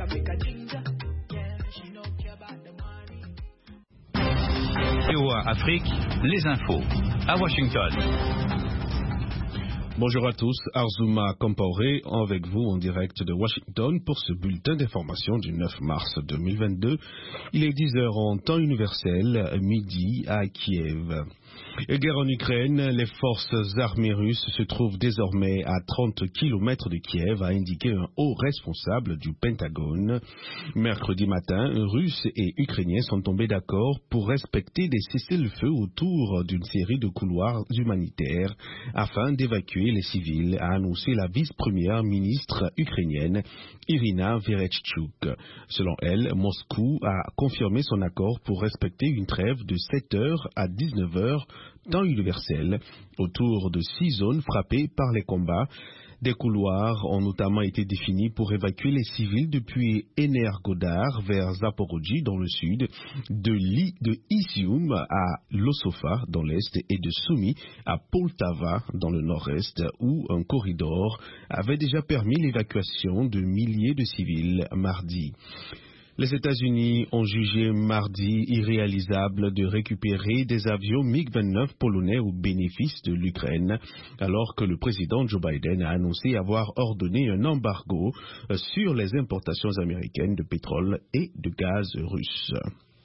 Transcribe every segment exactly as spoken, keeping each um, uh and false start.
V O A Afrique, les infos, à Washington. Bonjour à tous, Arzouma Compaoré avec vous en direct de Washington pour ce bulletin d'information du neuf mars deux mille vingt-deux. Il est dix heures en temps universel, midi à Kiev. Guerre en Ukraine, les forces armées russes se trouvent désormais à trente kilomètres de Kiev, a indiqué un haut responsable du Pentagone. Mercredi matin, Russes et Ukrainiens sont tombés d'accord pour respecter des cessez-le-feu autour d'une série de couloirs humanitaires afin d'évacuer les civils, a annoncé la vice-première ministre ukrainienne Irina Vereshchuk. Selon elle, Moscou a confirmé son accord pour respecter une trêve de sept heures à dix-neuf heures temps universel autour de six zones frappées par les combats. Des couloirs ont notamment été définis pour évacuer les civils depuis Energodar vers Zaporozhye dans le sud, de, Li, de Izium à Losofa dans l'est et de Sumy à Poltava dans le nord-est, où un corridor avait déjà permis l'évacuation de milliers de civils mardi. Les États-Unis ont jugé mardi irréalisable de récupérer des avions MiG vingt-neuf polonais au bénéfice de l'Ukraine, alors que le président Joe Biden a annoncé avoir ordonné un embargo sur les importations américaines de pétrole et de gaz russe.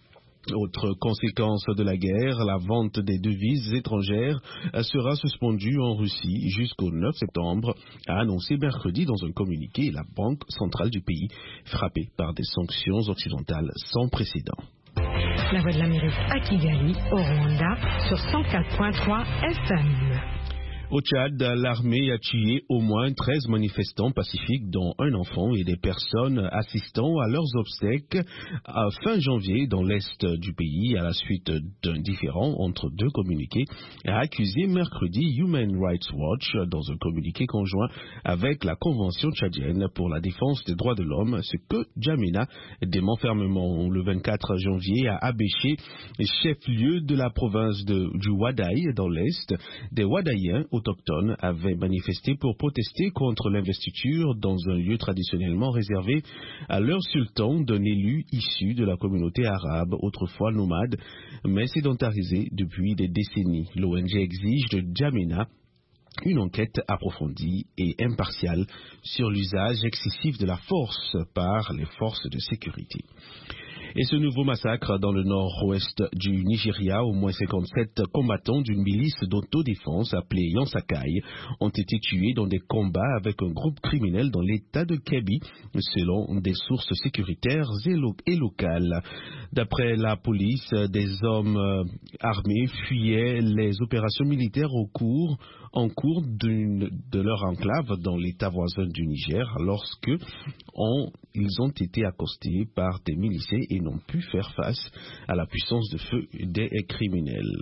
Autre conséquence de la guerre, la vente des devises étrangères sera suspendue en Russie jusqu'au neuf septembre, a annoncé mercredi dans un communiqué la Banque centrale du pays, frappée par des sanctions occidentales sans précédent. La Voix de l'Amérique à Kigali, au Rwanda, sur cent quatre point trois F M. Au Tchad, l'armée a tué au moins treize manifestants pacifiques, dont un enfant et des personnes assistant à leurs obsèques à fin janvier dans l'est du pays à la suite d'un différend entre deux communiqués, a accusé mercredi Human Rights Watch dans un communiqué conjoint avec la Convention tchadienne pour la défense des droits de l'homme, ce que Djamena dément fermement. Le vingt-quatre janvier à Abéché, chef-lieu de la province de, du Wadaï dans l'est, des Wadaïens autochtones avaient manifesté pour protester contre l'investiture dans un lieu traditionnellement réservé à leur sultan d'un élu issu de la communauté arabe, autrefois nomade, mais sédentarisé depuis des décennies. L'O N G exige de Djamena une enquête approfondie et impartiale sur l'usage excessif de la force par les forces de sécurité. Et ce nouveau massacre dans le nord-ouest du Nigeria, au moins cinquante-sept combattants d'une milice d'autodéfense appelée Yansakai ont été tués dans des combats avec un groupe criminel dans l'état de Kebbi, selon des sources sécuritaires et, lo- et locales. D'après la police, des hommes armés fuyaient les opérations militaires au cours, en cours d'une, de leur enclave dans l'état voisin du Niger, lorsque on, ils ont été accostés par des miliciens et n'ont pu faire face à la puissance de feu des criminels.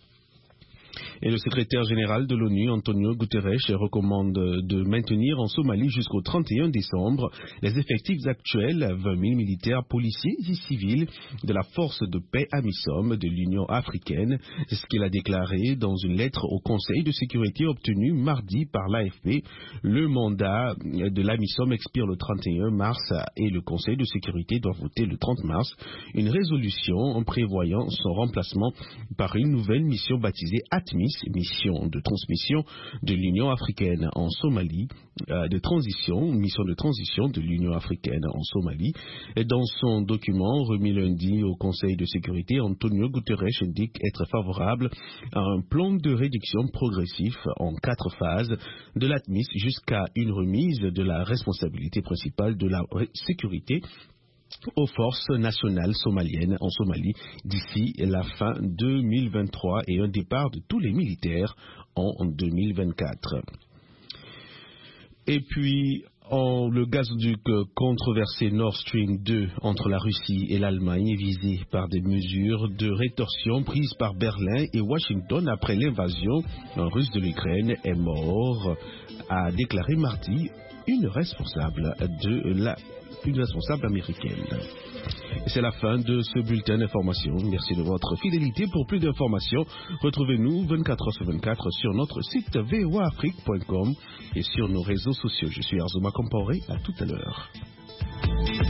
Et le secrétaire général de l'ONU, Antonio Guterres, recommande de maintenir en Somalie jusqu'au trente et un décembre les effectifs actuels, vingt mille militaires, policiers et civils de la force de paix AMISOM de l'Union africaine. C'est ce qu'il a déclaré dans une lettre au Conseil de sécurité obtenue mardi par l'A F P. Le mandat de l'AMISOM expire le trente et un mars et le Conseil de sécurité doit voter le trente mars une résolution en prévoyant son remplacement par une nouvelle mission baptisée ATMIS, mission de transmission de l'Union africaine en Somalie, euh, de transition, mission de transition de l'Union africaine en Somalie. Et dans son document remis lundi au Conseil de sécurité, Antonio Guterres indique être favorable à un plan de réduction progressif en quatre phases de l'ATMIS jusqu'à une remise de la responsabilité principale de la sécurité aux forces nationales somaliennes en Somalie d'ici la fin deux mille vingt-trois et un départ de tous les militaires en deux mille vingt-quatre. Et puis, en, le gazoduc controversé Nord Stream deux entre la Russie et l'Allemagne est visé par des mesures de rétorsion prises par Berlin et Washington après l'invasion russe de l'Ukraine est mort, a déclaré mardi une responsable de la une responsable américaine. C'est la fin de ce bulletin d'information. Merci de votre fidélité. Pour plus d'informations, retrouvez-nous vingt-quatre heures sur vingt-quatre sur notre site v o a afrique point com et sur nos réseaux sociaux. Je suis Arzouma Compaoré. À tout à l'heure.